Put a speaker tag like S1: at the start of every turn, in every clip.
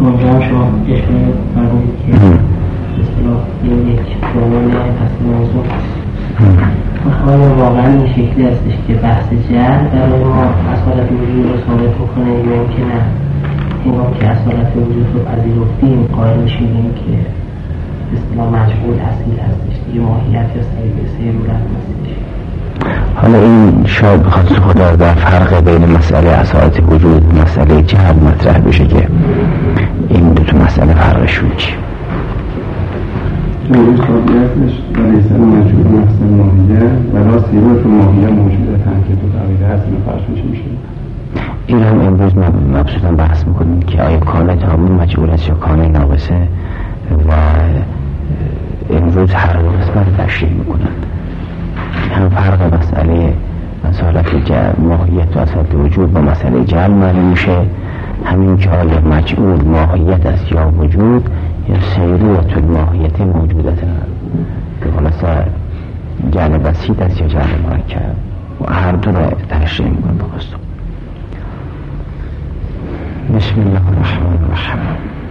S1: اونجا شما اشاره فرمودید که اصطلاح یک عنوان اصل موضوع آیا واقعا این شکلی هستش که بحث جهل برای ما اصالت وجود رو ثابت میکنه یا اینکه نه هنگام که اصالت وجود رو پذیرفتیم قائل میشیم که اصطلاح مجهول اصیل هستش دیگه ماهیت یا سیرورت هستش؟
S2: حالا این شاید بخواد خدا در فرق بین مسئله اصالت وجود و مسئله جهل مطرح بشه که این دو تا مسئله فرقشون چیه؟
S3: این قابلیتش ولیسا موجود نفس ماهیه ولا سیرورت ماهیه موجوده که دو قبیله هست این فرقش میشه.
S2: این هم امروز مبسوطا بحث میکنیم که آیا کانه تامین مجهول است یا کانه ناقصه و امروز هر دو قسمت تشریح میکنند. هم فرق مسئله اصالت ماهیت و اصالت وجود با مسئله جهل معلوم میشه، همین که آیا مجهول ماهیت است یا وجود یا سیرورت الماهیت موجودت که خلاصه جهل بسیط است یا جهل مرکب و هر دو را تشریح میکنم بخواستم. بسم الله الرحمن الرحیم.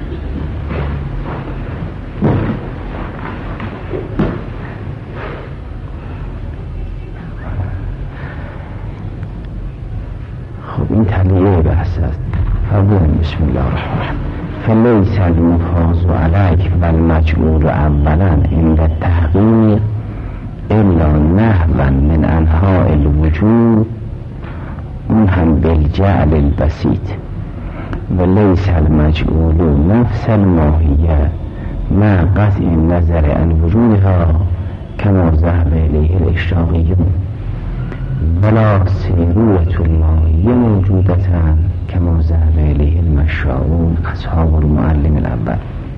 S2: خب این تلیه بحث است. فرمودن بسم الله الرحمن الرحیم. فلیس المفاض علیک و المجعول اولا عند التحقیق الا نحوا من انحاء الوجود اون هم بالجعل البسیط و لیس المجعول نفس الماهیه ما قطع النظر عن وجودها كما ذهب الیه الاشراقیون ولا سیرورت الماهیه موجودتان كما ذهب الیه المشاؤون اصحاب المعلم الاول.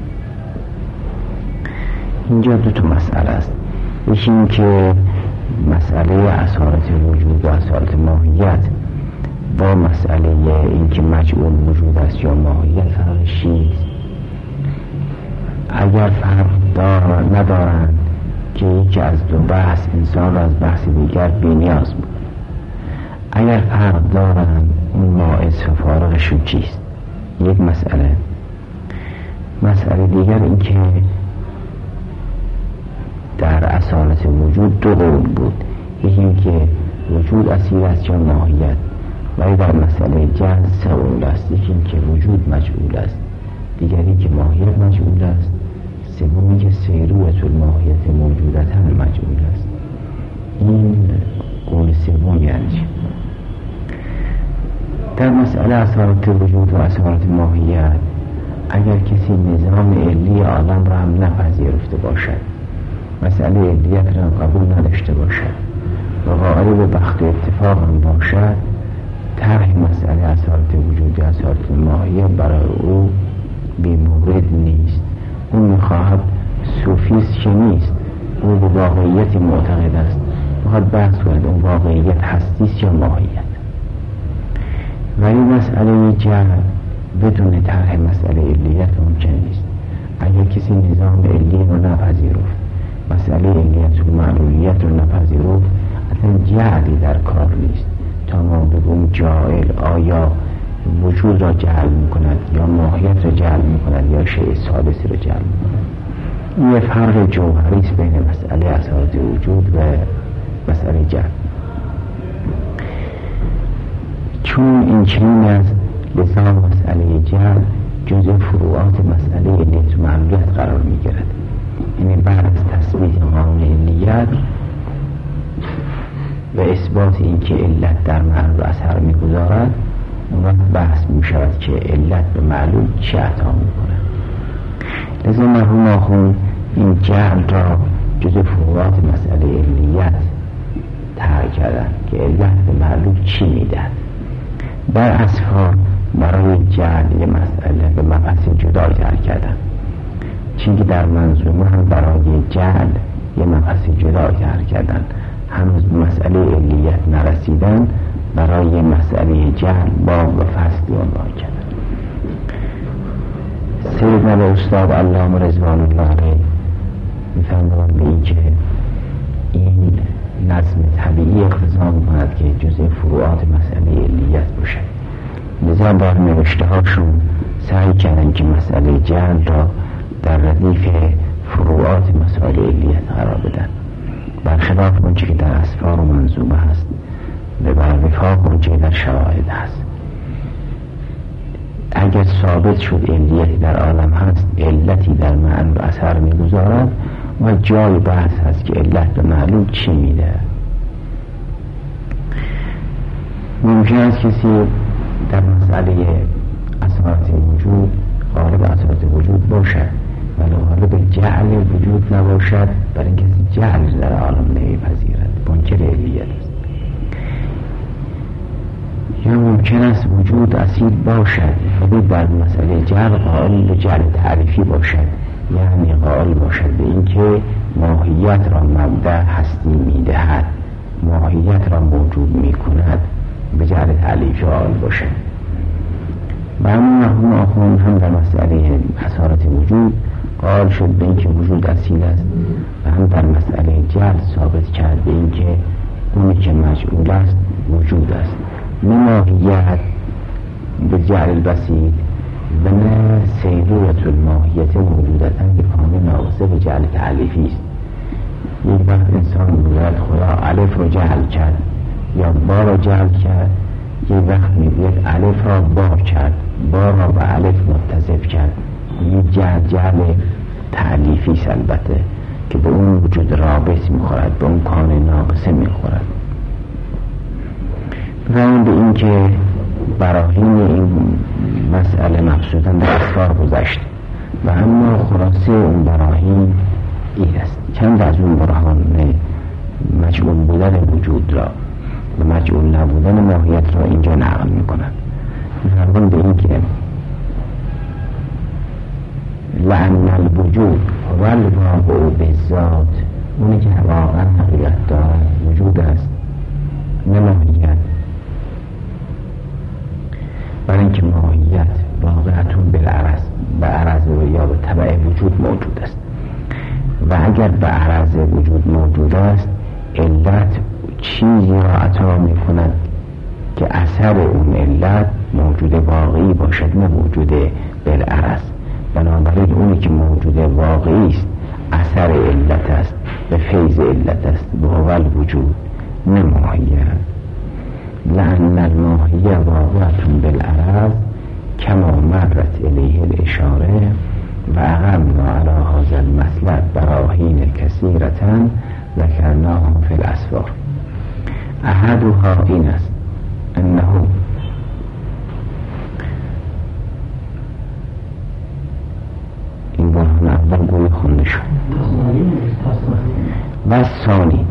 S2: اینجا دو تا مسئله است. یکی این که مسئله اصالت وجود و اصالت ماهیت با مسئله این که مجعول وجود است یا ماهیت فرقش چیست. اگر فرق ندارند که یکی از دو بحث انسان را از بحث دیگر بی‌نیاز بود. اگر فرق دارند اون مائز و فارغشون چیست؟ یک مسئله دیگر این که در اصالت وجود دو قول بود، یکی این که وجود اصیل است یا ماهیت، ولی در مسئله جهل سه قول است، یکی این که وجود مجعول است، دیگری که ماهیت مجعول است، سومی که سیرورت الماهیت موجودتاً مجعول است. این قول سوم یعنی در مسئله اصالت وجود و اصالت ماهیت اگر کسی نظام علی عالم را هم نپذیرفته باشد، مسئله علیت را قبول نداشته باشد و قائل به بخت اتفاق هم باشد، طرح مسئله اصالت وجود و اصالت ماهیت برای او بی‌مورد نیست. اون میخواهد صوفیست که نیست، او به واقعیت معتقد است، میخواد بحث کنید اون واقعیت هستیست یا ماهیت. ولی مسئله جهل بدون طرح مسئله علیت ممکن نیست. اگر کسی نظام علی رو نپذیرفت، مسئله علیت و معلولیت رو نپذیرفت، اصلا جهلی در کار نیست تا ما بگویم جاهل آیا وجود را جعل میکند یا ماهیت را جعل میکند یا شیء ثالثی را جعل میکند. این فرق جوهری است بین مسئله اصالت وجود و مسئله جعل. چون این چنین است لذا مسئله جعل جزء فروعات مسئله علیت و معلولیت قرار میگیرد. یعنی بعد از تثبیت قانون علیت و اثبات این که علت در معلول اثر میگذارد، اون وقت بحث میشود که علت به معلول چه عطا میکنه. لذا مرحوم آخوند این جعل را جزء فروعات مسئله علیت طرح کردن که علت به معلول چی میدهد. در اصفار برای جعل یه مسئله به مبحث جدا طرح کردن، چون که در منظومه هم برای جعل یه مبحث جدا طرح کردن، هنوز به مسئله علیت نرسیدن، برای مسئله جهل باب و فصلی عنوان کردن. سیدنا به استاد علامه رضوان الله علیه می‌فرمایند به این که این نظم طبیعی اقتضا می‌کند که جزء فروعات مسئله علیت باشد. لذا در نوشته هاشون سعی کردن که مسئله جعل را در ردیف فروعات مسائل علیت قرار بدن، برخلاف اونچه که در اسفار و منظومه هست و بر وفاق اونچه در شواهد هست. اگر ثابت شد علیتی در عالم هست، علتی در معلول اثر میگذارد و جای بحث هست که علت به معلول چی میده. ممکن است کسی در مسئله اثرات وجود غالب اثرات وجود باشد ولی غالب جعل وجود نباشد، برای این کسی جعل در عالم نمیپذیرد، منکر علیت است. یا ممکن است وجود اصیل باشد ولی در مسئله جعل قائل به جعل تعریفی باشد، یعنی قائل باشد به اینکه ماهیت را مبدأ هستی میدهد، ماهیت را موجود میکند، به جعل تعریفی قائل باشد. و همون مرحوم آخوند هم در مسئله اثارات وجود قائل شد به اینکه وجود اصیل است و هم در مسئله جعل ثابت کرد به اینکه اونی که مجعول است وجود است، نه ماهیت به جعل البسیط و نه سیرویت الماهیت موجودتا که کامل ناقصه به جعل تعلیفی است. یک وقت انسان میگوید خدا الف رو جعل کرد یا با را جعل کرد، یک وقت میگوید الف را با کرد، با را به الف متصف کرد. این جعل تعلیفی است البته که به اون وجود رابط میخورد، به اون کان ناقصه میخورد. و اون به این که براهین این مسئله مبسوطا در اسفار گذشت و اما خلاصه اون براهین این است. چند از اون برهان مجعول بودن وجود را و مجعول نبودن ماهیت را اینجا نقل میکنند. فرمان به این که لأن الوجود و الواقع بالذات، اونی که واقعا حقیقت دارد وجود است نه ماهیت، برای اینکه ماهیت واقعتون بالعرض به عرض یا به تبع وجود موجود است و اگر به عرض وجود موجود است علت چیزی را عطا می کند که اثر اون علت موجود واقعی باشد نه موجود بالعرض. بنابراین اونی که موجود واقعی است اثر علت است، به فیض علت است، به اول وجود نه ماهیت. لأن الماهیه واقعتون بالعرض کما مرت الیه الاشاره و اقمنا علی هذا المطلب براهین کثیرة ذکرناها فی الاسفار. احدها این است انه این برهان اول گوی خونده شد و ثانی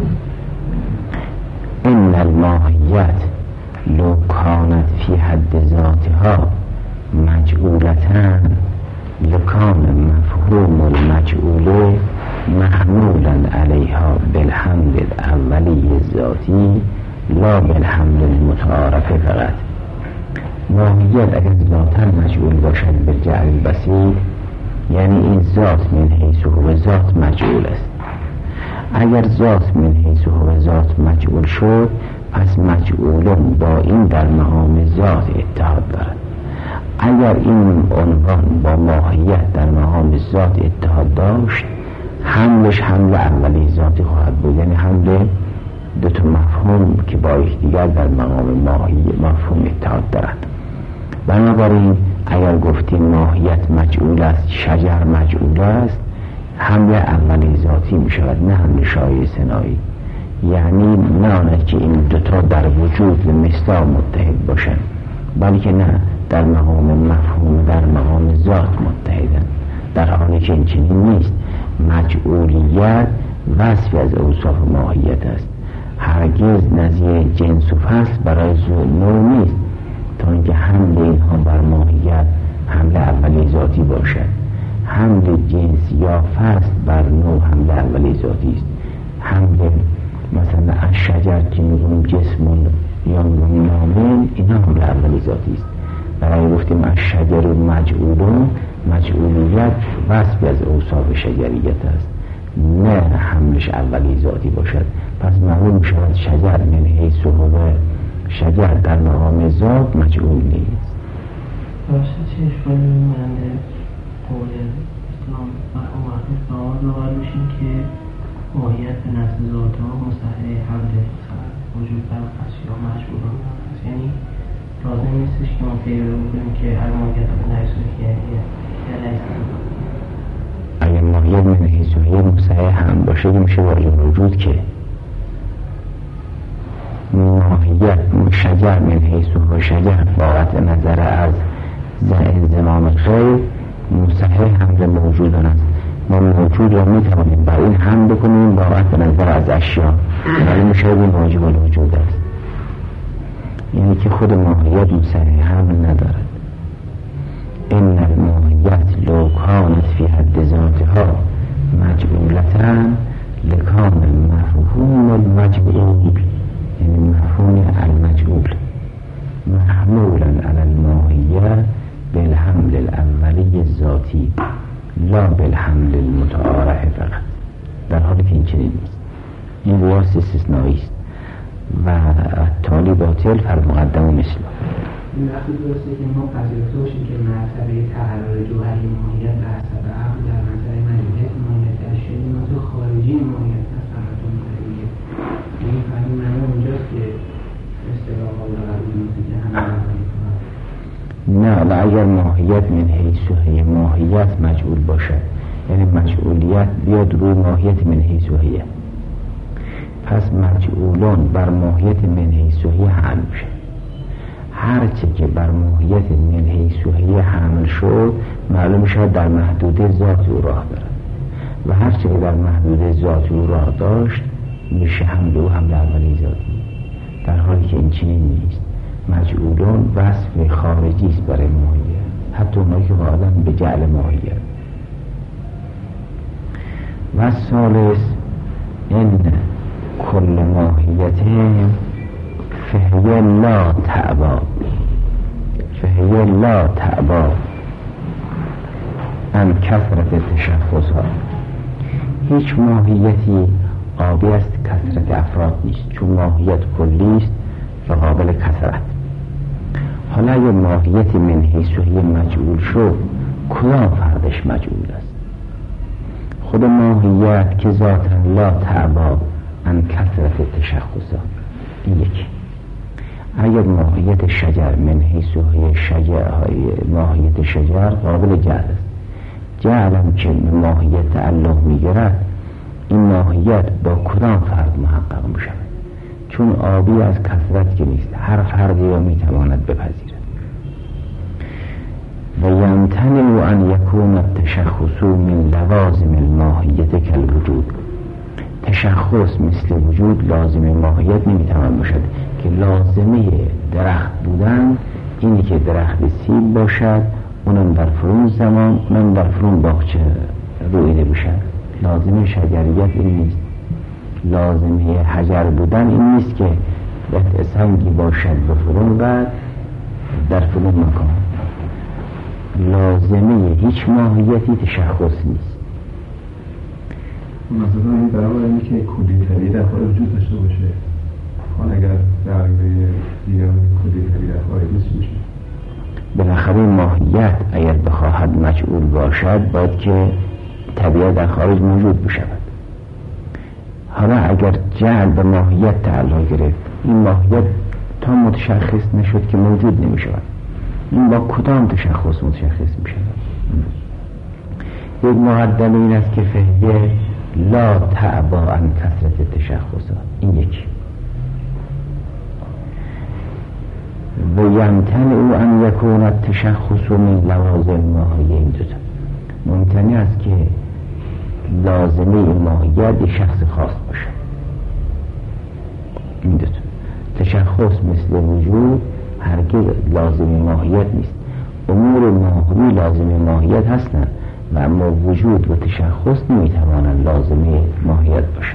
S2: ان الماهیت لو کانت فی حد ذاتها مجعولتن لکان مفهوم المجعول محمولا علیها بالحمل الاولی الذاتی لا بالحمل المتعارف فقط. ماهیت اگر ذاتا مجعول باشد به جعل البسیط یعنی این ذات من حیث هو ذات مجعول است. اگر ذات من حیث هو ذات مجعول شد پس مجعولون با این در مقام ذات اتحاد دارد. اگر این عنوان با ماهیت در مقام ذات اتحاد داشت حملش حمل اولی ذاتی خواهد بود، یعنی حمل دو تا مفهوم که با یکدیگر در مقام مفهوم اتحاد دارند. بنابراین اگر گفتیم ماهیت مجعول است، شجر مجعول است، حمل اولی ذاتی می شود نه حمل شایع ثنایی. یعنی نه آنه که این دوتا در وجود مثلا متحد باشند، بلکه نه در مقام مفهوم در مقام ذات متحدن، در حالی که این چنین نیست. مجعولیت وصفی از اوصاف ماهیت است، هرگز نظیر جنس و فصل برای نوع نیست، تا اینکه حمل اینها بر ماهیت حمل اولی ذاتی باشد. حمل جنس یا فصل بر نوع حمل اولی ذاتی است. حمل مثلا از شجر که میگویم جسم یا میگویم نامل، اینا حمل اولی ذاتی است. برای گفتیم از شجر مجعولون، مجعولیت وصفی از اوصاف شجریت است، نه حملش اولی ذاتی باشد. پس معلوم میشود شجر من حیث هو شجر در مقام ذات مجعول نیست.
S1: راست چه اشکالی مانده قول اسلام مرحوم وقتی سوال بشیم که ماهیت به نفس ذات ها مصحح حمل وجود بر اشیا مجبوران هست، یعنی لازم نیستش که ما پیدا بکنیم که هر ماهیت به نفس
S2: اگر ماهیت من حیثیه مصحح هم باشه که میشه واجب وجود که ماهیت شجر من حیث و شجر با قطع نظر از انضمام غیر مصحح حمل موجود است. ما موجود را میتوانیم بر این حمل بکنیم با قطع نظر از اشیا، ولی میشه این واجب الوجود است، یعنی که خود ماهیت مصحح حمل ندارد. ان الماهیت لو کانت فی حد ذاتها مجعولتا لکان مفهوم المجعول، یعنی مفهوم المجعول محمولا علی الماهیه بالحمل الاولی الذاتی لا بالحمل المتعارف فقط، در حالی که این چنین نیست. این قیاس استثنایی است و تالی باطل فرمقدم و مثل
S4: این وقتی درسته که ما پذیرفته باشیم که مرتبه تقرر جوهری ماهیت به حسب عقل در منطقه مجموعیت ماهیت اشیایی منطقه خارجی ماهیت هست همتون مدریه. این فهمی معنی اونجاست که اصطلاح قابل قبول نیست که همه
S2: نه، و اگر ماهیت من حیث ماهیت مجعول باشد، یعنی مجعولیت بیاد روی ماهیت من حیث پس مجعولان بر ماهیت من حیث حمل میشه. هرچه که بر ماهیت من حیث حمل شد معلوم شد در محدوده ذات او راه دارد و هرچه که در محدوده ذات او راه داشت میشه حمل او حمل اولی ذاتی، در حالی که این چنین نیست. مجعولان وصف خارجی است برای ماهیت، حتی اونایی که غالبا به جعل ماهیت. و ثالث ان کل ماهیت فهی لا تعبا ان کثرت تشخصها. هیچ ماهیتی آبی است کثرت افراد نیست، چون ماهیت کلی است و قابل کثرت. حالا اگر ماهیت من حیث مجعول شد، کدام فردش مجعول است؟ خود ماهیت که ذاتا لا تعبا ان کثرت تشخصها. این یکی. اگر ماهیت شجر من حیث ماهیت شجر قابل جعل است، جعلم که ماهیت تعلق میگرد، این ماهیت با کدام فرد محقق میشود؟ چون آبی از کثرت که نیست، هر فردی را میتواند بپذیرد. و یمتنع ان یکون التشخص من لوازم الماهیت کالوجود. تشخص مثل وجود لازم ماهیت نمیتوان باشد، که لازمه درخت بودن اینی که درخت سیب باشد، اونم در فرون زمان، اونم در فرون باغچه رویده باشد. لازمه شجریت این نیست. لازمه حجر بودن این نیست که سنگی باشد به فرون بعد در فرون مکان. لازمه هیچ ماهیتی تشخص نیست.
S3: مثلا این برای اینی که کلی تری در خارج وجود داشته باشه، حالا اگر در دیگران کلی تری در خارج نیست میشه.
S2: بالاخره ماهیت اگر بخواهد مجعول باشد باید که طبیعت در خارج موجود بشود. حالا اگر جعل به ماهیت تعلق گرفت، این ماهیت تا متشخص نشد که موجود نمی شود. این با کدام تشخص متشخص می شود؟ یک مقدمه این است که فهیه لا تعبا عن کثرت تشخصات. این یکی. و یمتنع او ان یکون التشخص من لوازم ماهیه. این دوتا ممتنع است که لازمه ماهیت یک شخص خاص باشه. این دوتا تشخص مثل وجود هرگز لازم ماهیت نیست. امور ماهوی لازم ماهیت هستند و اما وجود و تشخص نمیتوانند لازمه ماهیت باشند.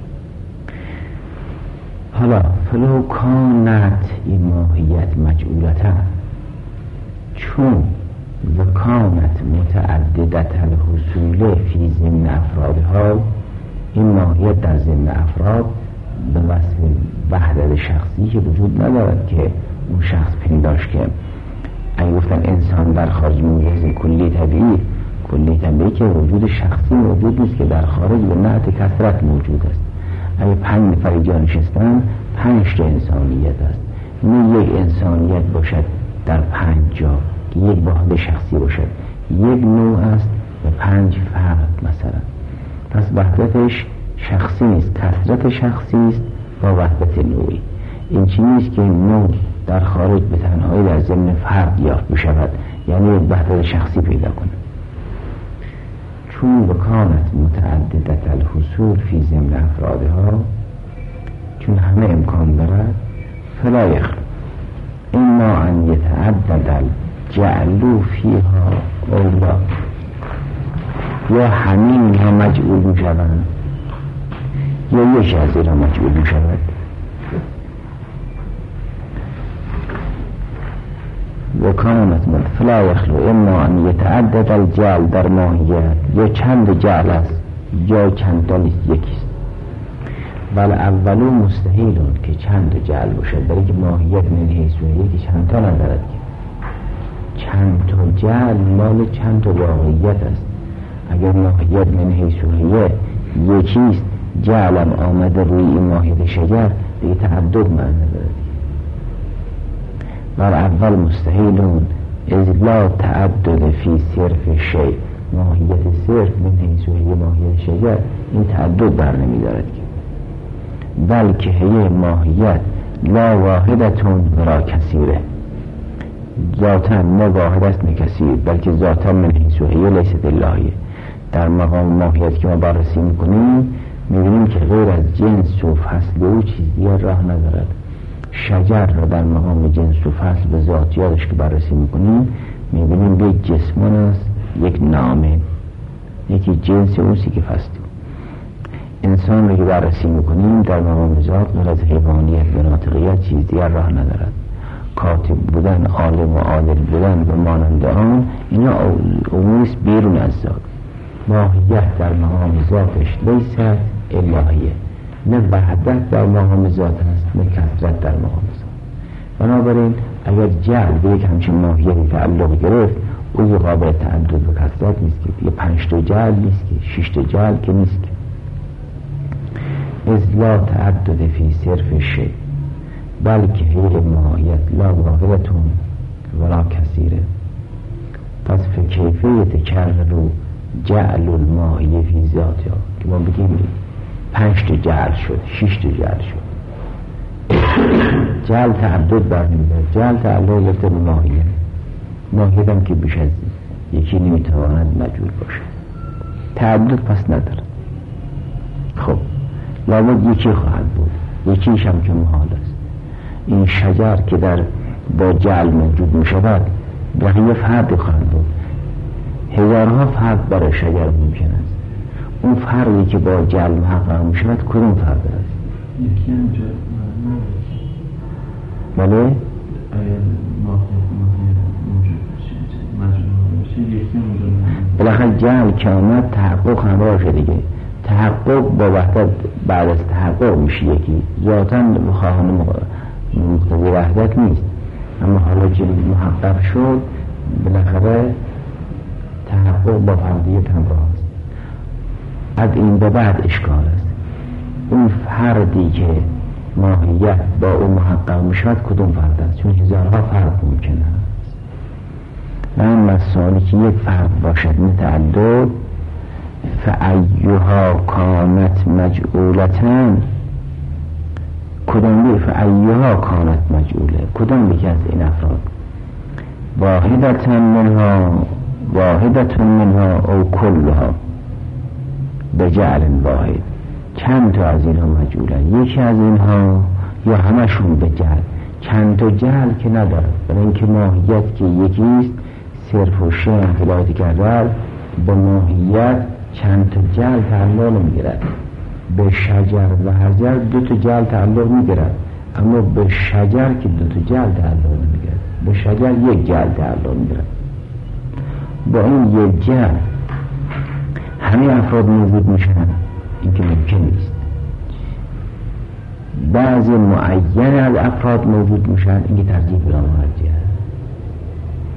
S2: حالا فلو کانت این ماهیت مجعولتا، چون و کانت متعددت الحصول فی ضمن افرادها، این ماهیت در ضمن افراد به وصف وحدت شخصی که وجود ندارد که اون شخص پنداش که اگه گفتن انسان در خارج موجود کلی طبیعی که وجود شخصی موجود نیست که در خارج به نحت کثرت موجود است. اگه 5 نفر اینجا نشستن 5 تا انسانیت است، نه یک انسانیت باشد در 5 جا که یک واحد شخصی باشد، یک نوع است و 5 فرد مثلا. پس وحدتش شخصی نیست، کثرت شخصی است با وحدت نوعی. این چیزی نیست که نوع در خارج به تنهایی در ضمن فرد یافت بشود، یعنی وحدت شخصی پیدا کنه. چون بکانت متعددت الحصول فی ضمن افرادها، چون همه امکان دارد، فلا یخلو اما ان یتعدد الجعل فیها اولا، یا همین اینها مجعول میشوند یا یک از اینها مجعول میشود. وکانت فلا یخلو اما ان یتعدد الجعل در ماهیت، یا چند جعل است یا چند تا نیست، یکیست. ولی اولو مستحیلون که چند جعل باشد، برای که ماهیت من حیث که چند تا ندارد، که چند تا جعل مال چند تا واقعیت است. اگر ماهیت من حیث یکیست، جعلم آمده روی این ماهیت شجر، دیگه تعدد معنی دارد. بر اول مستحیلون از لا تعدد فی صرف شیء، ماهیت صرف من حیث ماهیت شجر این تعدد بر نمی دارد، بلکه هی ماهیت لا واحدتون ولا کثیره، ذاتا نه واحد است نه کثیر، بلکه ذاتا من حیث لیست اللهیه. در مقام ماهیت که ما بررسی میکنیم میبینیم که غیر از جنس و فصل او چیز دیگر راه ندارد. شجر را در مقام جنس و فصل به ذاتیاتش که بررسی میکنیم میبینیم به یک جسمان است، یک نامه، یکی جنس اوسی که فصل. انسان را که بررسی میکنیم در مقام ذات غیر از حیوانیت و ناطقیت چیز دیگر راه ندارد. کاتب بودن، عالم و عادل بودن و مانند آن، اینا اموریست بیرون از ذات. ماهیت در مقام ذاتش لیست الهیه، نه وحدت در مقام ذات است نه کثرت در مقام ذات. بنابراین اگر جعل به یک همچین ماهیتی تعلق گرفت، او قابل تعدد و کثرت نیست، که یه 5 تا جعل نیست، که 6 تا جعل که نیست، که از لا تعدد فی صرف شیء، بلکه هی ماهیت لا واحدتون ولا کثیره. پس فکیفه تکرر جعل الماهیه فی ذاتها، که ما بگیم 5 تا جعل شد، 6 تا جعل شد، جعل تعدد برنمیدارد. جعل تعلق گرفته به ماهیت، ماهیت هم که بیش از یکی نمیتواند مجعول باشه، تعدد پس نداره. خب لابد یکی خواهد بود، یکیش هم که محال است. این شجر که در با جعل موجود میشود بقیه فرد خواهد بود، هزارها فرد برای شجر ممکن است. اون فردی که با جعل محقق میشود کدوم فرد است؟
S3: یکی هم جعل
S2: بله؟ بالاخره جعل که آمد تحقق همراه شد دیگه. تحقق با وحدت بعد از تحقق میشه یکی، ذاتاً خواهان مقتضی وحدت نیست، اما حالا که محقق شد بالاخره تحقق با فردیت همراه است. از این به بعد اشکال است اون فردی که ماهیت با اون محقق میشود کدوم فرد است، چون هزارها فرد ممکن است. و این مسائلی که یک فرد باشد متعدد، فأیها کانت مجعولتن، کدام فأیها کانت مجعوله، کدام یکی از این افراد، واحدتن منها او کلها بجعل واحد، چند تا از اینها مجعولن، یکی از اینها یا همشون به جعل. چند تا جعل که ندارد، برای اینکه ماهیت که یکیست، صرف و شیء انطلاعاتی کرده به ماهیت چند تا جعل تعلق نمیگیرد. به شجر و حجر 2 تا جعل تعلق میگیرد، اما به شجر که 2 تا جعل تعلق نمیگیرد، به شجر 1 جعل تعلق میگیرد. با این 1 جعل همه افراد موجود میشن، این که ممکن نیست. بعضی معین از افراد موجود میشن، این که ترجیح بلا مرجع.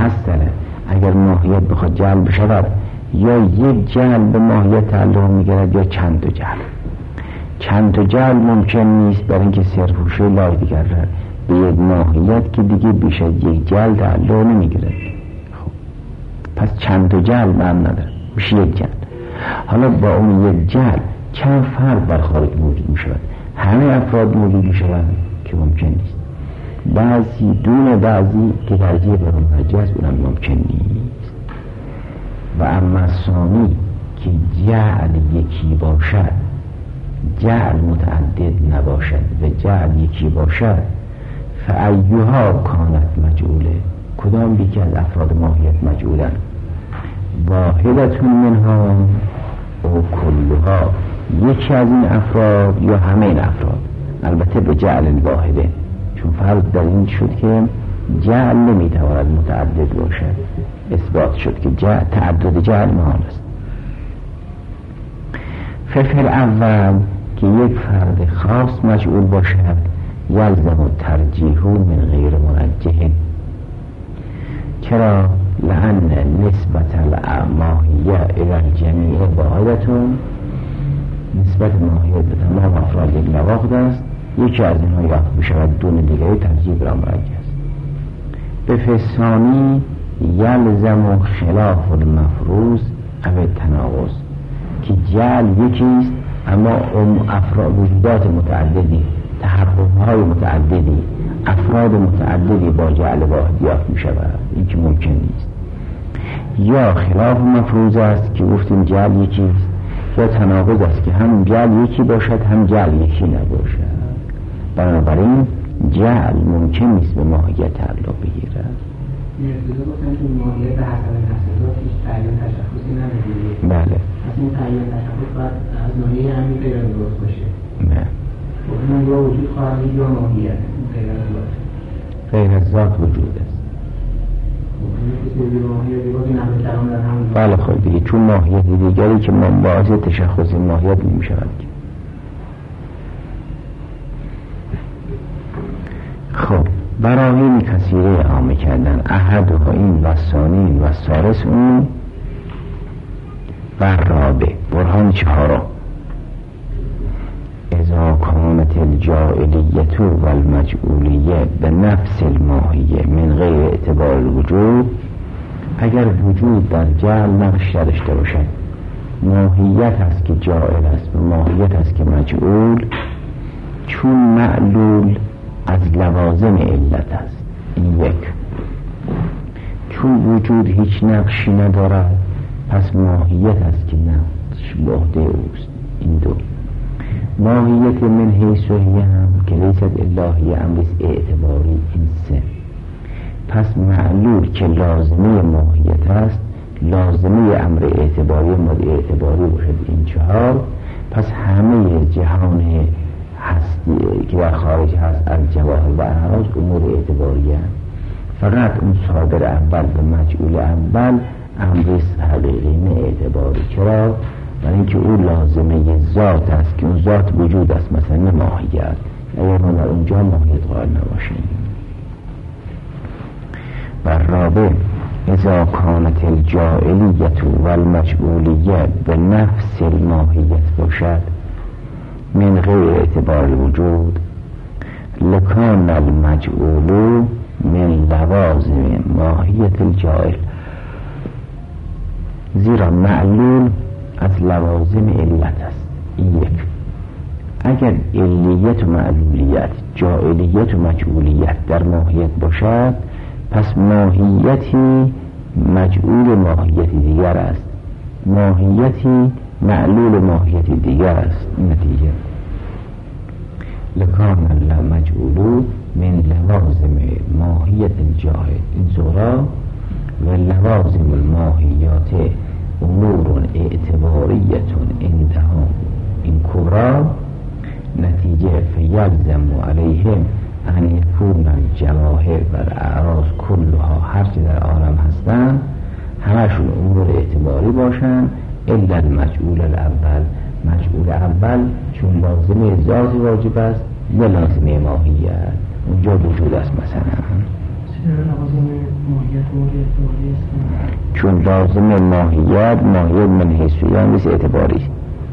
S2: محصله اگر ماهیت بخواد جعل بشود یا یک جعل به ماهیت تعلق میگیرد یا چند تا جعل. چند تا جعل ممکن نیست برای اینکه صرف و شوی لای دیگر به یک ماهیت که دیگه بیش از یک جعل تعلق نمیگیرد. خب پس چند تا جعل معنی نداره، میشه یک جعل. حالا با اون یک جعل چند فرد بر خارج موجود میشود؟ همه افراد موجود میشود که ممکن نیست. بعضی دون بعضی که ترجیح بر مرجع است اونم ممکن نیست. و اما ثانی که جعل یکی باشد، جعل متعدد نباشد و جعل یکی باشد، فایها کانت مجعوله، کدام یکی از افراد ماهیت مجعولن؟ واحدتون منها او کلها، یکی از این افراد یا همه این افراد، البته به جعل واحده، چون فرض در این شد که جعل نمیتواند متعدد باشد، اثبات شد که تعدد جعل محال است. ففر اول که یک فرد خاص مجعول باشد یلزم ترجیح من غیر مرجح. چرا؟ لأن نسبت الماهیه الى الجمیع واحدتون، نسبت ماهیت به تمام افراد یک نواخت است، یکی از اینها یافت بشود دون دیگری ترجیح را مرجح است. به فثانی یلزم خلاف المفروض او تناقض، که جعل یکیست اما افراد وجودات متعددی، تحققهای متعددی، افراد متعددی با جعل واحد یافت می شود، این که ممکن نیست. یا خلاف مفروض است که گفتیم جعل یکیست، یا تناقض است که هم جعل یکی باشد هم جعل یکی نباشد. بنابراین جعل ممکن نیست به ماهیت تعلق بگیرد.
S4: مرتضی گفتن که ماهیت به حسب نفس‌ذات هیچ تعیین تشخصی نمی‌گیره.
S2: بله.
S4: پس این تعیین تشخص باید از ناحیه همین غیر از درست باشه.
S2: نه.
S4: خب یا وجود خواهد بود یا ماهیت غیر از ذات.
S2: غیر از ذات وجود است. بله خب دیگه، چون ماهیت دیگری که باعث تشخص ماهیت نمی‌شود. خب براهین کثیره عامه کردن، احد و این و ثانی و ثالث اون و رابع. برهان چهارم اذا کانت الجاعلیت و المجعولیه به نفس الماهیه من غیر اعتبار الوجود، اگر وجود در جعل نقش داشته باشد، ماهیت هست که جاعل است و ماهیت هست که مجعول، چون معلول از لوازم علت است. این یک. چون وجود هیچ نقشی ندارد پس ماهیت است که نقش به عهده اوست. این دو. ماهیت من حیث و هی هم که لیست الهی امر اعتباری، این سه. پس معلول که لازمه ماهیت است لازمه امر اعتباری مد اعتباری باشد، این چهار. پس همه جهان هستی که در خارج هست از جواهر و اعراض امور اعتباریه، فقط اون صادر اول و مجعول اول امر حقیقی نه اعتباری. چرا؟ برای اینکه اون لازمه ذات است که اون ذات وجود است، مثلا ماهیت، اگر ما در اونجا ماهیت قائل نباشیم. و رابع اذا کانت الجاعلیت و المجعولیه به نفس الماهیت باشد من غیر اعتبار الوجود، لکان المجعول من لوازم ماهیت الجاعل، زیرا معلول از لوازم علت است. این یک. اگر علیت و معلولیت، جاعلیت و مجعولیت در ماهیت باشد پس ماهیتی مجعول ماهیتی دیگر است، ماهیتی معلول ماهیتی دیگر است. نتیجه لکان المجعول من لوازم ماهیت الجاهل این صغرا و لوازم الماهیات امور اعتباریت انتها این کبرا. نتیجه فیلزم علیهم ان یکون الجواهر و الاعراض کلها، هرچی در عالم هستند همشون امور اعتباری باشن الا المجعول الاول. مجعول اول چون لازمه ذات واجب است و لازمه ماهیت، اونجا وجود است. مثلا چون لازم ماهیت من حیثیه اندیس اعتباری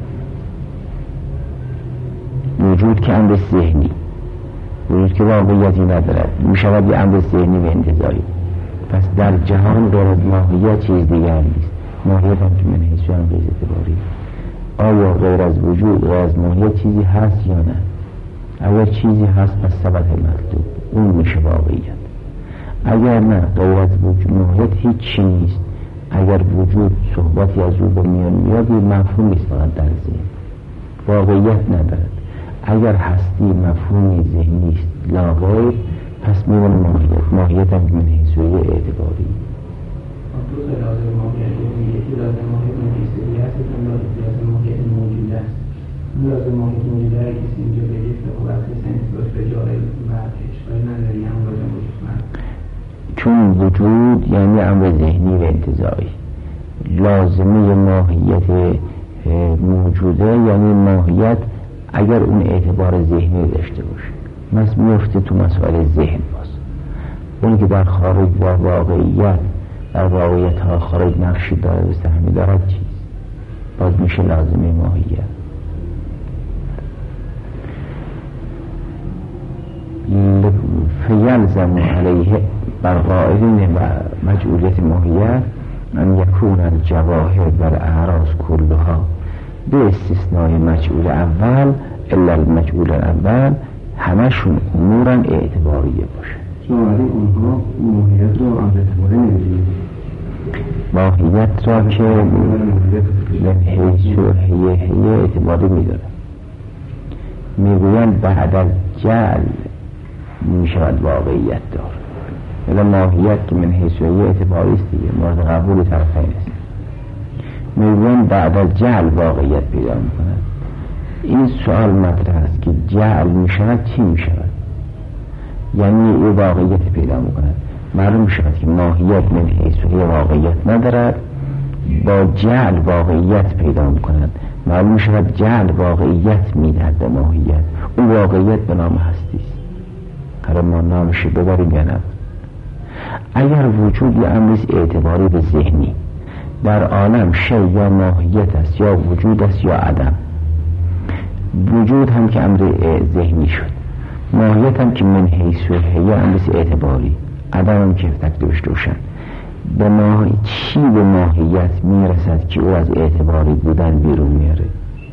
S2: وجود که امر ذهنی، وجود که واقعیتی ندارد، می شود یه امر ذهنی و انتزاعی. پس در جهان غیر از ماهیت چیز دیگر نیست. ماهیت هم که من حیثیه امر اعتباری. آیا غیر از وجود غیر از ماهیت چیزی هست یا نه؟ اگر چیزی هست پس ثبت مطلوب، اون میشه واقعیت. اگر نه غیر از وجود ماهیت هیچ چی نیست. اگر وجود صحبتی از او به میان میاد مفهوم نیست، فقط در ذهن واقعیت ندارد. اگر هستی مفهومی ذهنی است لا غیر، پس میمونه ماهیت هم من حیثیه اعتباری.
S4: دو تا لازم ماهیت، یکی لازم ماهیت من حیثیه هست، لازم ماهیت موجود است. لازم ماهیت موجود هست کسی اینجا بگید که خب از کسی باش به جای بعد اشکالی نداری هم لازم وجود من.
S2: چون وجود یعنی امر ذهنی و انتزاعی. لازمه ماهیت موجوده یعنی ماهیت اگر اون اعتبار ذهنی داشته باشه. میفته تو مسائل ذهن باز. اون که در خارج و واقعیت در واقعیت ها خارج نقشی داره و سهمی دارد چیز باز میشه لازمه ماهیت. فیلزم علیه بر قائلین و مجعولیت ماهیت ان یکون الجواهر بر اعراض کلها به استثنای مجعول اول الا المجعول اول همشون امورا اعتباریه باشه.
S3: ولی اونها ماهیت رو از اعتباری نمیدید.
S2: ماهیت را که من حیث و هیه اعتباری میداره. میگوین بعد از جعل میشود واقعیت دار. ولی ماهیت که من حیث و هیه اعتباری است دیگه، مورد قبول طرفین است. میگوین بعد از جعل واقعیت پیدا میکند. این سوال مطرح است که جعل میشود چی میشود؟ یعنی او واقعیت پیدا میکند. معلوم شود که ماهیت من حیث و هیه واقعیت ندارد، با جعل واقعیت پیدا میکند. معلوم شود جعل واقعیت میدهد به ماهیت. اون واقعیت به نام هستی است. حالا ما نامش ببریم یا نه؟ اگر وجود یا امریز اعتباری به ذهنی در عالم شی یا ماهیت است یا وجود است یا عدم. وجود هم که امر ذهنی شد، ماهیت هم که من حیث و هیه امریز اعتباری، عدم هم که تکلیفش روشن. چی به ماهیت میرسد که او از اعتباری بودن بیرون میاره؟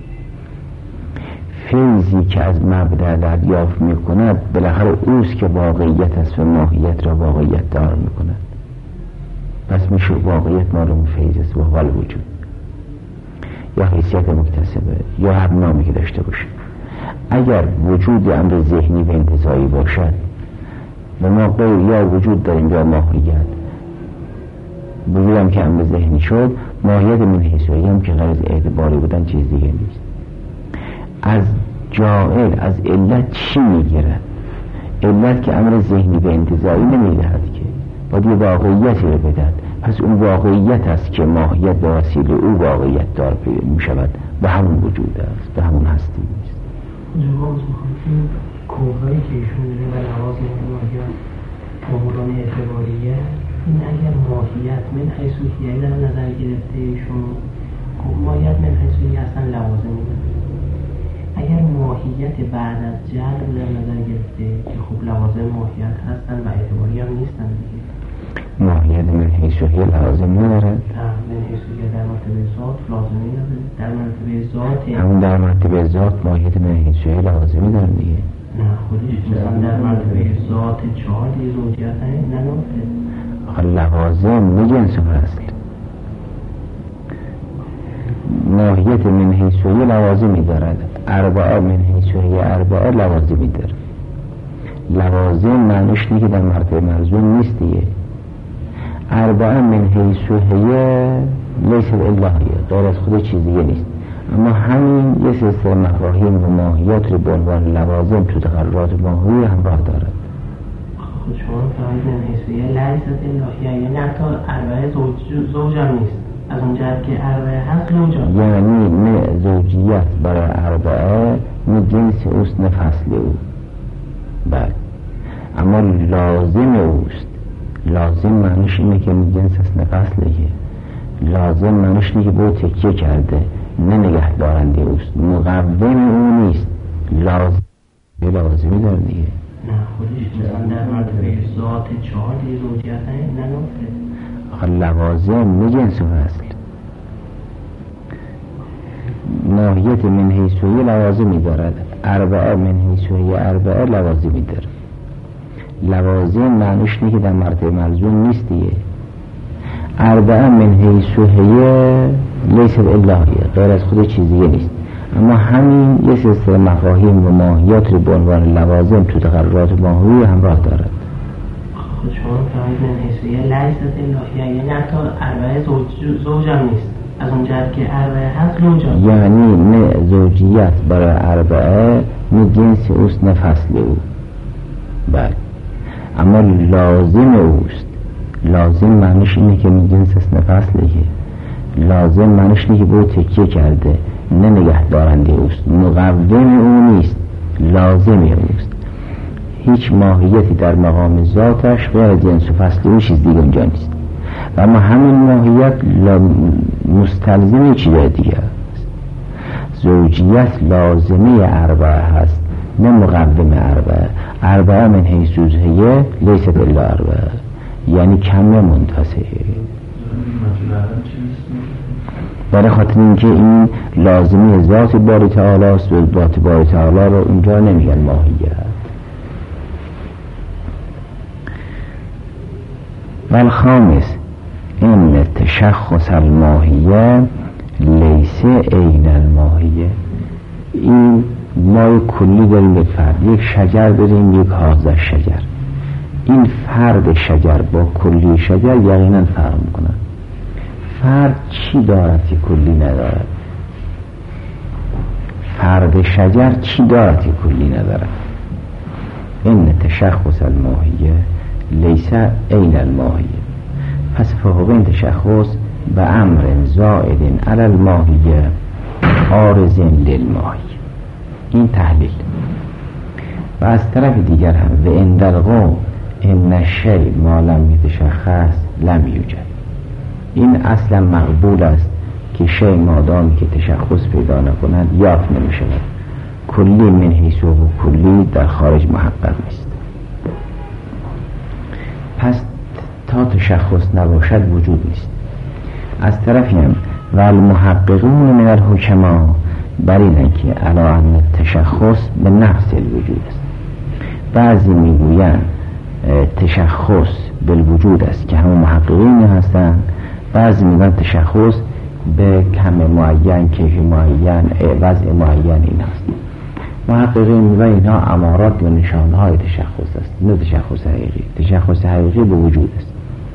S2: فیضی که از مبدأ دریافت میکند بالاخره اوست که واقعیت است و ماهیت را واقعیت دار میکند. پس میشه واقعیت معلوم فیض است و حال وجود یا حیثیت مکتسبه یا هر نامی که داشته باشه. اگر وجود امر ذهنی و انتزاعی باشد و ما غیر یا وجود داریم یا ماهیت، وجود هم که امر ذهنی شد، ماهیت من حیثیه هم که غیر از اعتباری بودن چیز دیگه نیست. از جائل از علت چی میگیرد؟ علت که امر ذهنی و انتزاعی نمیدهد که باید یه واقعیتی رو بدهد. پس اون واقعیت است که ماهیت به وسیله او واقعیت دار میشود و همون وجود است و همون هستی است.
S1: جواز میخوام این کوهایی که ایشون داره و لوازم ماهیت اموران اعتباریه، این اگر ماهیت من حیثیه در نظر گرفته ایشون، ماهیت من حیثیه اصلا لوازمی نداره. اگر ماهیت بعد از جعل در نظر گرفته که خب لوازم ماهیت هستن و اعتباری هم نیستن دیگه.
S2: ماهیت من حیثیه لازم نداره؟
S1: من حیثیه در مرتبه ذات لازمی نداره. در مرتبه ذات
S2: همون در مرتبه ذات ماهیت من حیثیه لازمی داره دیگه.
S1: نه خودش مثلا در مرتبه ذات چهار دیگه زوجیت ننوفته.
S2: آخه لوازم نجنس اصل. ماهیت من حیثیه لوازمی دارد. اربعه من حیثیه اربعه لوازمی دارد. لوازم معنیش نیست که در مرتبه مرزون نیست دیگه. اربعه من حیثیه لیست الهیه، غیر از خود چیز دیگه نیست. اما همین یه سلسله مفاهیم و ماهیات رو به عنوان لوازم تو تقررات ماهی همراه دارد.
S1: خود شما فرمایید من حیثیه لیست الهیه، یعنی حتی اربعه زوج هم نیست. از اون جهت که اربعه هست زوج،
S2: یعنی نه زوجیت برای اربعه نه جنس اوست نه فصل او. بله، اما لازم اوست لازم معنیش اینه که جنس از نفس لگه، لازم معنیش اینه که به او تکیه کرده، نه نگه دارنده اوست، مقوم او نیست. لازمی داره دیگه.
S1: نه خودش مثلا در مرتبه ذات 4 دیگه زوجیت نگفته.
S2: آخه لوازم نه جنس و فصل. ماهیت من حیثویه لوازمی دارد، اربعه من حیثویه اربعه لوازمی دارد. لوازم معنیش اینه که در مرتبه ملزوم نیست دیگه. اربعه من حیثویه لیست الهیه، غیر از خود چیزیه نیست. اما همین یه سلسله مفاهیم و ماهیات رو به عنوان لوازم تو تقررات ماهوی همراه دارد.
S1: خود شما فرمایید من حیثویه لیست الهیه، یعنی حتی اربعه زوج هم نیست، از اون جهت که اربعه هست زوج،
S2: یعنی نه زوجیت برای اربعه نه جنس اوست نه فصل او. بله، اما لازم اوست. لازم معنیش اینه که نه جنس است نه فصله، لازم معنیش اینه که به او تکیه کرده، نه نگه دارنده اوست، مقوم او نیست، لازمی اوست. هیچ ماهیتی در مقام ذاتش غیر جنس و فصل او چیز دیگه اونجا نیست. و اما همین ماهیت مستلزم چیز دیگه است. زوجیت لازمی اربعه هست نه مقوم اربعه. اربعه من حیثویه لیست الا اربعه، یعنی کم منتفعه. برای خاطر اینکه این لازمی ذات باری تعالی است و ذات باری تعالی رو اونجا نمیگن ماهیت. والخامس این تشخص الماهیه لیس عین الماهیه. این ما کلی داریم یک فرد، یک شجر داریم، یک هازه شجر. این فرد شجر با کلی شجر یقینا فرق میکنن. فرد چی دارد که کلی ندارد؟ فرد شجر چی دارد که کلی ندارد؟ این تشخص الماهیه لیس عین الماهیه. پس فهو این تشخص به امر زائد علی الماهیه عارض للماهیه. این تحلیل. و از طرف دیگر هم و ان در قوم ان الشیء ما لم یتشخص لم یوجد. این اصلا مقبول است که شیء مادامی که تشخص پیدا نکند یافت نمی شود. کلی من حیث و کلی در خارج محقق نیست. پس تا تشخص نباشد وجود نیست. از طرفی هم و المحققون من الحکما بر اینه که علا ان تشخص به نفس الوجود است. بعضی میگویند تشخص بالوجود است که همون محققین هستند، بعضی میگن تشخص به کم معین، کیف معین، وضع معین این هست. محققین میگن اینها امارات و نشانه های تشخص است، نه تشخص حقیقی. تشخص حقیقی به وجود است.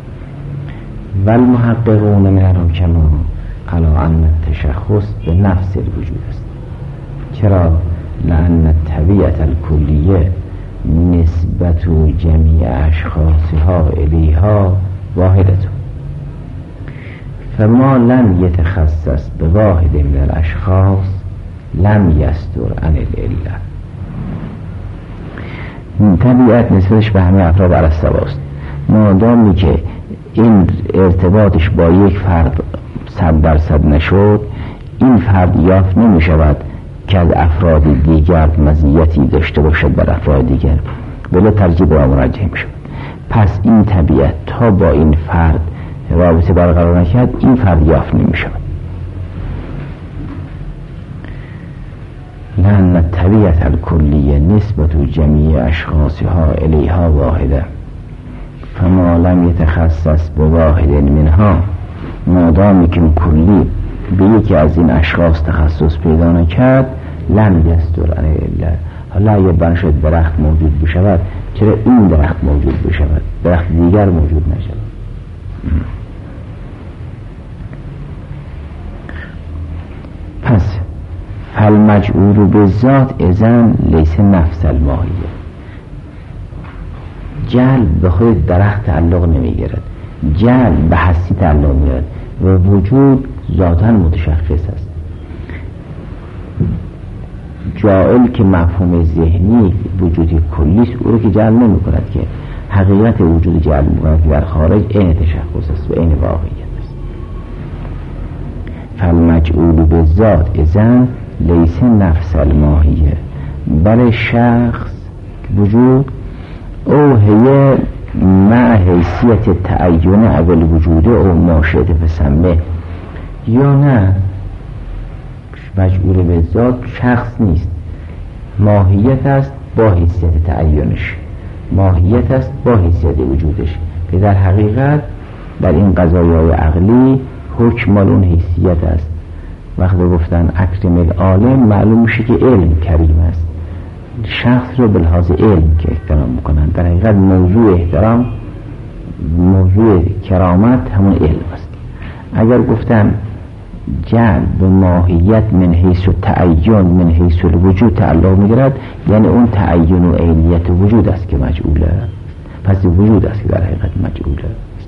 S2: والمحققون من الحکما علا ان تشخص به نفس الوجود است. چرا؟ لأن طبیعت الکلیه نسبت جمیع اشخاصها الیها واحدت، فما لم یتخصص به واحد من الاشخاص لم یستر عن العله. طبیعت نسبتش به همه افراد علی السواست. مادامی که این ارتباطش با یک فرد 100% نشد، این فرد یافت نمی شود که از افراد دیگر مزیتی داشته باشد بر افراد دیگر، بلا ترجیح با مرجح می شود. پس این طبیعت تا با این فرد رابطه برقرار نکرد، این فرد یافت نمی شود. لأن طبیعت الکلیه نسبت جمیع اشخاصها الیها واحده، فما لم یتخصص به واحد منها، مادامی که کلی به یکی از این اشخاص تخصص پیدا نکرد، لم یستر عن العله. حالا اگه بنشد درخت موجود بشود، چرا این درخت موجود بشود، درخت دیگر موجود نشود؟ پس فالمجعول بالذات اذن لیس نفس الماهیه. جعل به خود درخت تعلق نمیگیرد، جعل به هستی تعلق میگیرد و وجود ذاتاً متشخص است. جاعل که مفهوم ذهنی وجودی کلیست، او رو که جعل نمی کند که حقیقت وجود جعل که در خارج عین تشخص است و عین واقعیت است. فالمجعول بالذات اذن لیس نفس الماهیه، بل شخص وجود او هی مع حیثیت تعین اول وجود او ماشهد فسمه، یا نه مجعول بالذات شخص نیست، ماهیت است با حیثیت تعینش، ماهیت است با حیثیت وجودش، که در حقیقت در این قضایای عقلی حکم مال اون حیثیت است. وقتی گفتن اکرم العالم معلوم میشه که علم کریم است، شخص رو به لحاظ علم که احترام میکنن، در حقیقت موضوع احترام، موضوع کرامت همون علم است. اگر گفتن جعل به ماهیت من حیث و تعین من حیث الوجود تعلق میگیرد، یعنی اون تعین و عینیت وجود است که مجعوله، پس وجود است که در حقیقت مجعوله.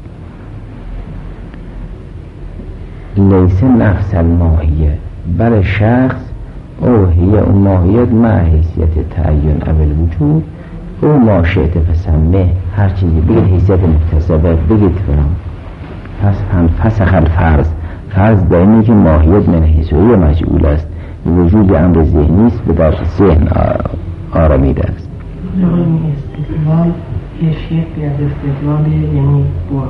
S2: لیس نفس الماهیه، بل شخص او هی اون ماهیت مع حیثیت تعین اول وجود او ما شئت فسمه، هر چیزی بگید حیثیت مکتسبه بگید فرام. پس هم فسخ الفرض، فرض در اینه که ماهیت من حیثیه مجعول است، وجود امر ذهنی است و در ذهن آرامیده است.
S1: استدلال یه شکلی از استدلال، یعنی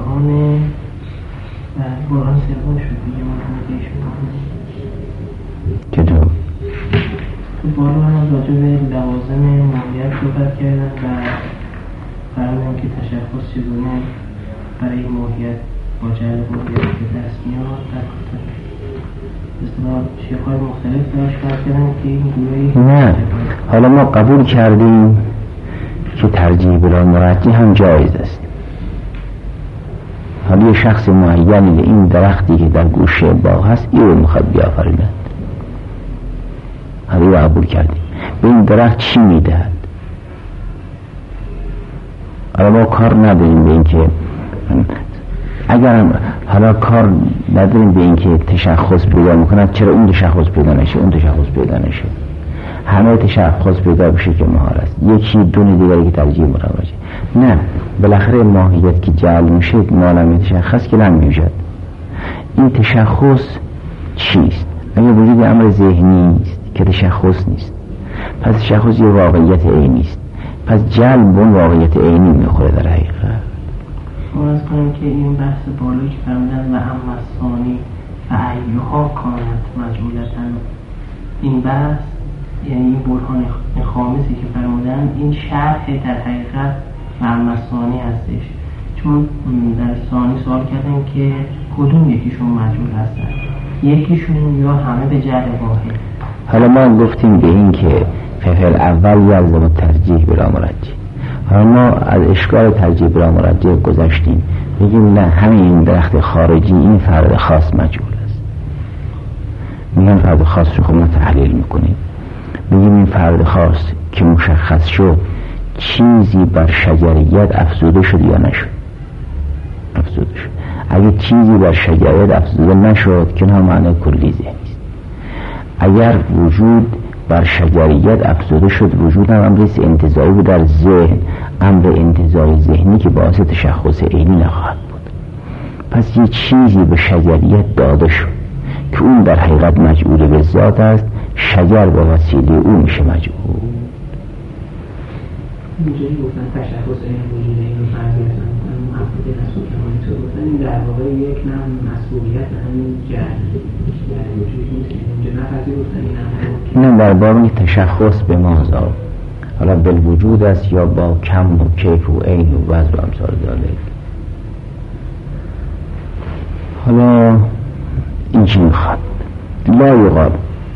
S1: برهان سوم شد دیگه، مرحومه شد
S2: چطور؟
S1: بالا هم راجع به لوازم ماهیت صحبت کردن و فرمودن که تشخص چگونه برای ماهیت با جعل ماهیت به دست میاد. در اصطلاح شیخ‌های مختلف براش فرق کردن که این گویی
S2: نه، حالا ما قبول کردیم که ترجیح بلا مرجح هم جایز است. حالا یه شخص معینی این درختی که در گوشه باغ هست اینو میخواد بیافریند، حالا اینو قبول کردیم. به این درخت چی میدهد؟ حالا ما کار نداریم به این که اگر حالا کار نداریم به این که تشخص پیدا میکند، چرا اون تشخص پیدا نشه اون تشخص پیدا نشه، همه تشخص پیدا بشه که مهار است، یکی دون دیگری که ترجیح مروجه. نه، بالاخره ماهیت که جعل میشه معلوم تشخص که نمیشد. این تشخص چیست؟ اگه وجود امر ذهنی است که تشخص نیست، پس تشخص یه واقعیت عینی است، پس جعل به اون واقعیت عینی میخوره در حقیقت.
S1: فرض کنیم که این بحث بالایی که فرمودن و اما ثانی و ایها کانت مجعولتن، این بحث یعنی این برهان خامسی که فرمودن این شرح در حقیقت و اما ثانی هستش، چون در ثانی سوال کردن که کدوم یکیشون مجعول هستن، یکیشون یا همه به جعل واحد.
S2: حالا ما گفتیم به این که فعل اول یلزم ترجیح بلا مرجح. حالا ما از اشکال ترجیح بلا مرجح گذشتیم، میگیم نه، همین این درخت خارجی این فرد خاص مجعول است. میگن فرد خاص رو خب ما تحلیل میکنیم، میگیم این فرد خاص که مشخص شد چیزی بر شجریت افزوده شد یا نشد؟ افزوده شد. اگه چیزی بر شجریت افزوده نشد که نه معنی کلی ذهنی است. اگر وجود بر شجریت افزوده شد، وجود هم امریست انتزاعی بود در ذهن، امر انتزاعی ذهنی که باعث تشخص عینی نخواهد بود. پس یه چیزی به شجریت داده شد که اون در حقیقت مجعول به ذات است، شجر با وسیله اون میشه مجعول.
S4: اینجوری گفتن تشخص این وجود این رو فرضیت نمیکنن، محفوظ نسول که همینطور گفتن این در واقع یک نم مسئولیت همین جهل وجود نیست، اینجا نفذی گفتن این هم
S2: در باب تشخص به مازا، حالا بالوجود است یا با کم و کیف و عین و وضع و امثال ذالک. حالا این چی میخواد؟ لا یقال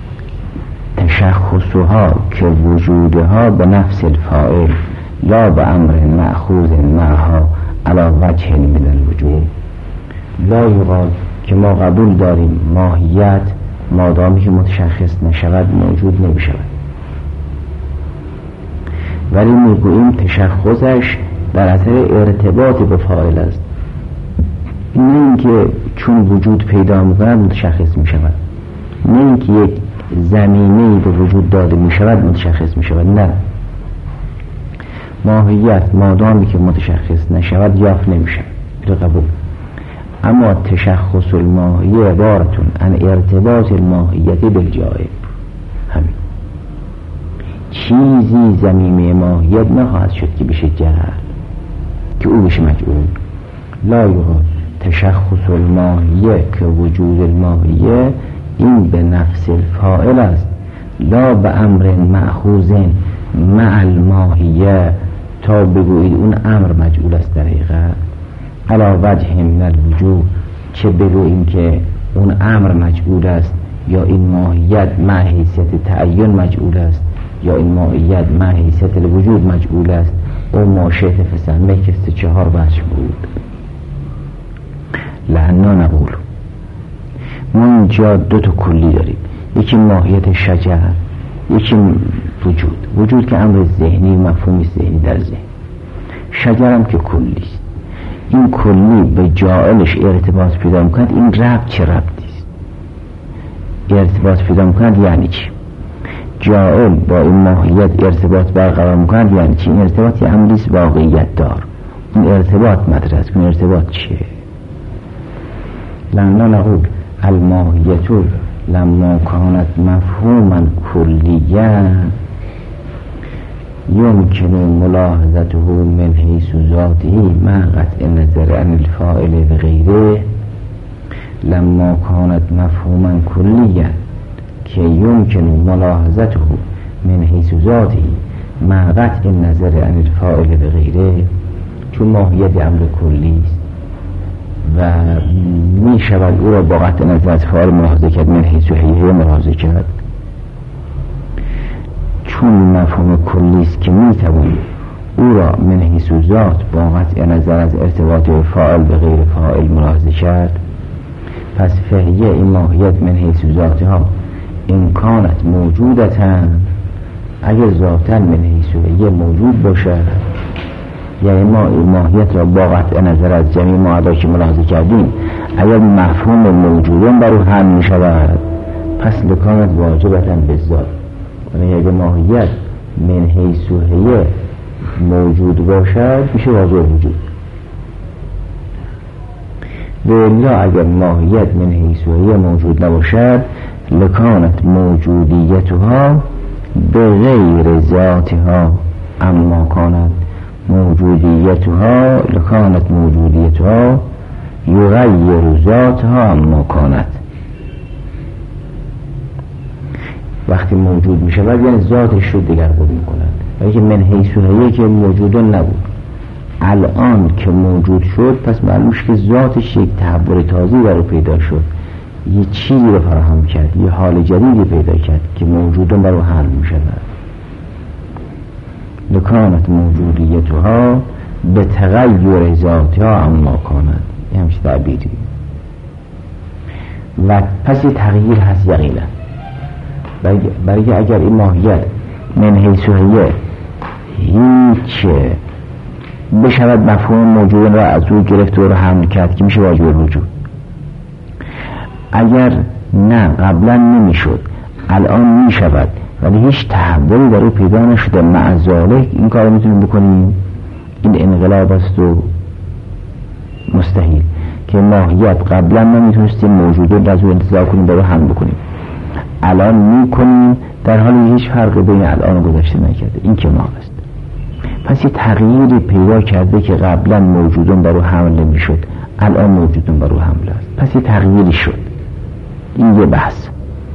S2: تشخصها که وجودها به نفس الفاعل لا به امر مأخوذ معها علی وجه من الوجود. لا یقال که ما قبول داریم ماهیت مادامی که متشخص نشود موجود نمیشود، ولی میگوییم تشخصش در اثر ارتباط به فاعل است، نه اینکه چون وجود پیدا میکند متشخص میشود، نه اینکه یک زمینه‌ای به وجود داده میشود متشخص میشود، نه، ماهیت مادامی که متشخص نشود یافت نمیشه قبول. اما تشخص الماهیه عبارتون عن ارتباط الماهیت بالجائب، همین چیزی ضمیمه ماهیت نخواهد شد که بشه جعل که او بشه مجعول. لا یقال تشخص الماهیه که وجود الماهیه این به نفس الفاعل است، لا به امر مأخوذ مع الماهیه تا بگویید اون امر مجعول است در حقیقت علا وجه من الوجوه، چه بگوییم که اون امر مجعول است یا این ماهیت مع حیثیت تعین مجعول است یا این ماهیت مع حیثیت الوجود مجعول است. او ماشیت فسمه که 4 وجه بود. لعنا نقول ما اینجا 2 تا کلی داریم، یکی ماهیت شجر، یکی وجود که امر ذهنی مفهومی ذهنی در ذهن، شجرم که کلی است. این کلی به جائلش ارتباط پیدا میکند. این ربط چه ربطی است؟ ارتباط پیدا میکند یعنی چی؟ جائل با این ماهیت ارتباط برقرار میکند یعنی چی؟ این ارتباط یه امریست واقعیت دار. این ارتباط مطرح است. این ارتباط چیه؟ لنا نقول الماهیت لما کانت مفهوما کلیا يمكن ملاحظته من حيث ذاته مع قطع النظر عن الفاعل وغيره. لما كانت مفهوما كليا که يمكن ملاحظته من حيث ذاته مع قطع النظر عن الفاعل وغيره، چون ماهیت امر کلی است و می شود او را با قطع نظر از فاعل ملاحظه کرد، من حیث و هیئه ملاحظه کرد. چون مفهوم کلی است که می توان او را من حیث و ذات با قطع نظر از ارتباط فاعل به غیر فاعل ملاحظه کرد، پس فهیه این ماهیت من حیث و ذاتها امکانت موجودتن، اگر ذاتن من حیث و هیئه موجود باشد، یعنی ما این ماهیت را با قطع نظر از جمعی معدا که ملاحظه کردیم اگر مفهوم موجودن بر او هم می شود، پس لکانت واجبتن به ذات. یعنی اگر ماهیت من حیث و هیئه موجود باشد میشه واجب وجود، و الا اگر ماهیت من حیث و هیئه موجود نباشد لکانت موجودیتها به غیر ذاتها، اما کانت موجودیتها لکانت موجودیتها یغیر ذاتها اما کانت. وقتی موجود می شود یعنی ذاتش رو دگرگون می کند، ولی که من حیث و هیئه که موجودن نبود الان که موجود شد پس معلوم شد که ذاتش یک تحول تازه‌ای برای پیدا شد، یه چیزی رو فراهم کرد، یه حال جدیدی پیدا کرد که موجودن برای حل می شود. لکانت موجودیتها به تغییر ذاتها اما کانت، این همچه تعبیری. و پس یه تغییر هست یقینا، برای اگر این ماهیت من حیث و هیئه هیچ بشود مفهوم موجود را از او گرفت و رو حمل کرد که میشه واجب الوجود. اگر نه قبلا نمیشد الان میشود ولی هیچ تحولی در او پیدا نشده، مع ذالک این کار میتونیم بکنیم. این انقلاب است و مستحیل که ماهیت قبلا نمیتونستیم موجوده از او انتزاع کنیم برای حمل بکنیم، الان میکنیم در حالی هیچ فرق بین الان و گذشته نکرده. این که ما است. پس یه تغییری پیدا کرده که قبلا موجودون برای حمل نمیشد الان موجودون برای حمل است، پس یه تغییری شد. این یه بحث.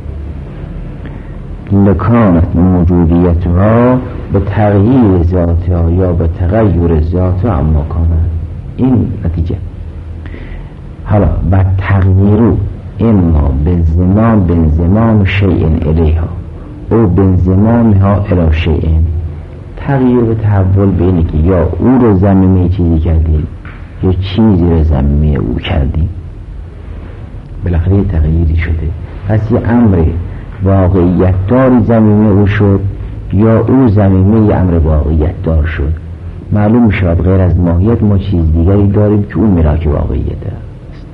S2: لکانت موجودیتها به تغییر ذاتها یا به تغییر ذاتها اما کانت، این نتیجه. حالا بعد تغییرو اما بنزمام شیء الیها او بنزمامها الی شیء، تغییر و تحول بینه که یا او رو ضمیمه چیزی کردیم یا چیزی رو ضمیمه او کردیم، بالاخره تغییری شده. پس یه امر واقعیت داری ضمیمه او شد یا او ضمیمه یه امر واقعیت دار شد. معلوم شد غیر از ماهیت ما چیز دیگری داریم که اون ملاک واقعیت است.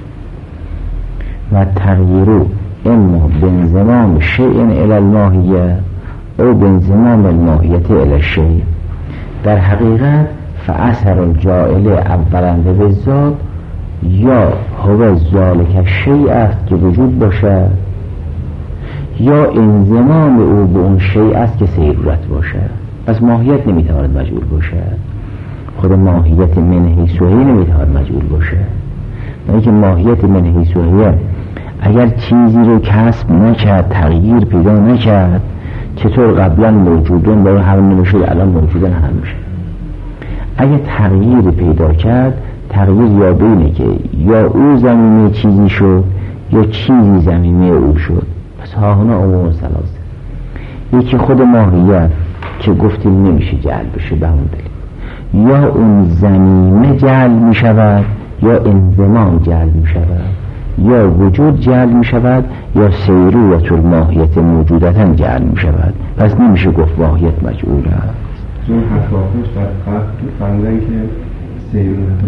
S2: و تغییرو اما بنزمام شیء الی الماهیه او بنزمام الماهیت الی شیء، در حقیقت فاثر الجاعل اولنده به ذات یا هو ذالک شیء است که وجود باشد یا انضمام او به اون شیء است که سیرورت باشد. پس ماهیت نمیتواند مجعول باشد، خود ماهیت من حیث و هی نمیتواند مجعول باشد. یعنی که ماهیت من حیث و هی اگر چیزی رو کسب نکرد، تغییر پیدا نکرد، چطور قبلا موجودن برای همون نمیشد الان موجودن هم میشه. اگر تغییر پیدا کرد، تغییر یا بینه که یا او زمینه چیزی شد یا چیزی زمینه او شد. پس ها هنا امور ثلاثه. یکی خود ماهیت که گفتیم نمیشه جعل بشه به همون دلیل، یا اون زمینه جعل میشود یا انضمام جعل میشود یا وجود جعل میشود یا سیروت الماهیت موجودتا جعل میشود. پس نمیشه گفت ماهیت مجعول است.
S3: چون اطرافش در قبل فرمودن که سیروت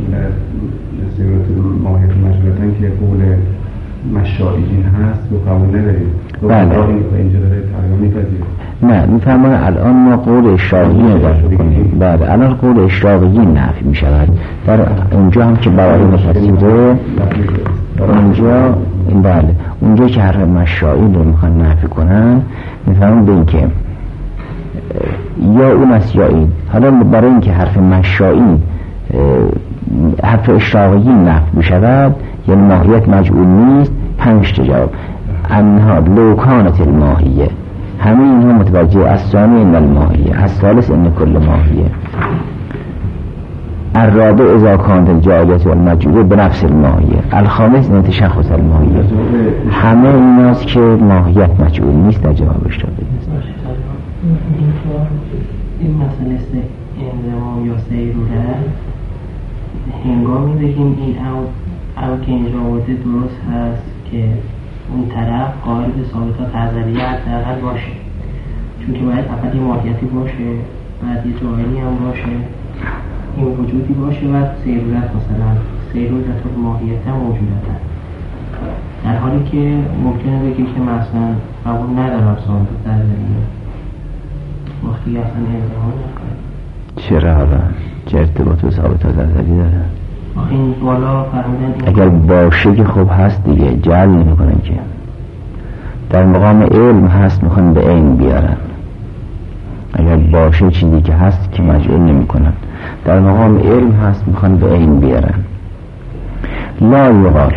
S3: الماهیت مجعولتا که قول مشایعین هست و قبول نداریم.
S2: بله.
S3: اینجا داره تقریبا میپذیره.
S2: نه میفرمان الان ما قول اشراقی نفی کنیم. بله الان قول اشراقی نفی میشود. در اونجا هم که برای مفسره اونجا بله اونجا که حرف مشایعین رو میخوان نفی کنن میفرمان به این که یا اون است یا این. حالا برای اینکه حرف مشایعین حرف اشراقی نفی میشود یعنی ماهیت مجعول نیست، 5 تا جواب. انها لو کانت الماهیه، همه اینها متوجه از ثانی ان الماهیه، از ثالث ان کل ماهیه. الرابع اذا کانت الجاعلیت والمجعوله بنفس الماهیه. الخامس ان تشخص الماهیه. همه ایناست که ماهیت مجعول نیست در جوابش داده است.
S1: این مسئله انضمام یا سیروره هنگامی بگیم این او که اینجا آورده درست هست که اون طرف قائل به ثابتات ازلیه حداقل باشه، چون که باید اول یه ماهیتی باشه، بعد یه جاهلی هم باشه، این وجودی باشه و سیرورت مثلا سیرورت و ماهیت هم موجودتن. در حالی که ممکنه بگیم که مثلا قبول ندارم ثابتات ازلیه وقتی اصلا انضمام نکنه.
S2: چرا حالا؟ چه ارتباط به ثابتات ازلی داره؟
S1: این بالا فرمودن
S2: اگر باشه که خب هست دیگه، جعل نمی کنن که. در مقام علم هست میخوان به عین بیارن. اگر باشه چیزی که هست که مجعول نمی کنن. در مقام علم هست میخوان به عین بیارن. لا یقال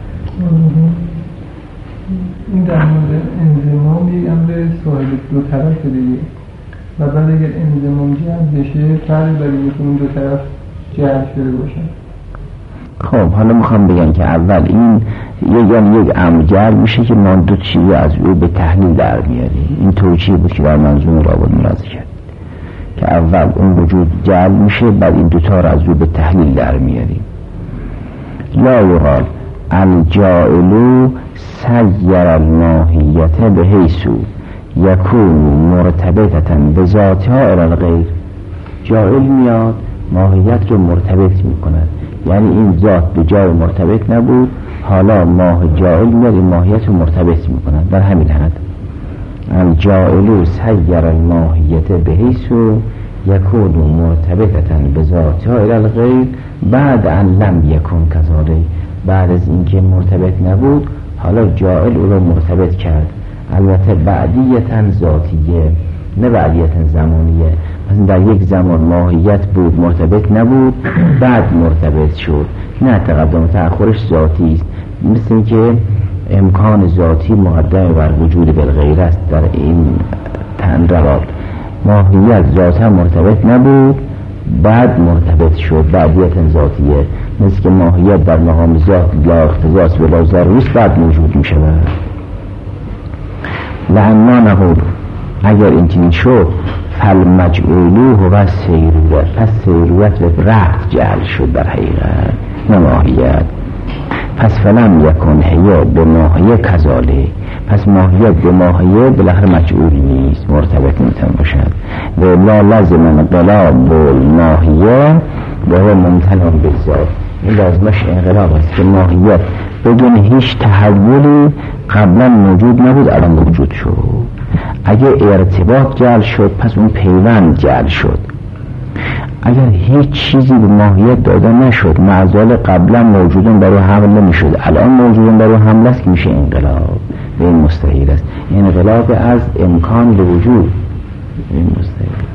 S5: این در مورد انضمام یک امر صاحب دو طرف دیگه و بعد اگر انضمام جعل بشه فرق داره که اون دو طرف جعل شده باشن.
S2: خب حالا میخوام بگم که اول این یعنی یک امر جعل میشه که ما دو چیز از او به تحلیل در میاریم. این توجیه بود که در منظوم رابط ملاحظه کرد که اول اون وجود جعل میشه، بعد این دوتا رو از او به تحلیل در میاریم. لا یقال الجاعل سیر الماهیت به حیثو یکون مرتبطتا به ذاتها الی الغیر. جاعل میاد ماهیت رو مرتبط میکند، یعنی این ذات به جای مرتبط نبود، حالا ماه جاعل میاد این ماهیت رو مرتبط میکند. در همین حد الجاعل سیر الماهیت به حیثو یکون مرتبطتا به ذاتها الی الغیر بعد ان لم یکن کذالک. بعد از اینکه مرتبط نبود حالا جاعل او رو مرتبط کرد، البته بعدیتاً ذاتیه نه بعدیتاً زمانیه. مثلا در یک زمان ماهیت بود مرتبط نبود، بعد مرتبط شد، نه تقدم تأخرش ذاتی است. مثل اینکه امکان ذاتی مقدم بر وجود بالغیر است. در این روال ماهیت ذاتا مرتبط نبود بعد مرتبط شد، بعدیتاً ذاتیه. مثل که ماهیت در مقام ذات لا اختصاص ولا ضروری بعد موجود می شود. لعنا نقول اگر این چنین شد فالمجعولو هو سیروت، پس سیروت به رفت جعل شد در حقیقت نه ماهیت. پس فلم یکن هیه به ماهیه کذاله، پس ماهیت به ماهیه بالاخره مجعول نیست، مرتبط نمیتون باشد. و لا لازم انقلاب ماهیه و هو ممتنع بالذات. این لازمش انقلاب است که ماهیت بدون هیچ تحولی قبلا موجود نبود الان موجود شد. اگه ارتباط جعل شد پس اون پیوند جعل شد. اگر هیچ چیزی به ماهیت داده نشد، معضال قبلا موجودن برای حمل نمیشد، الان موجودن برای حمل است که میشه انقلاب. به این مستحیل است، انقلاب از امکان به وجود، این مستحیل.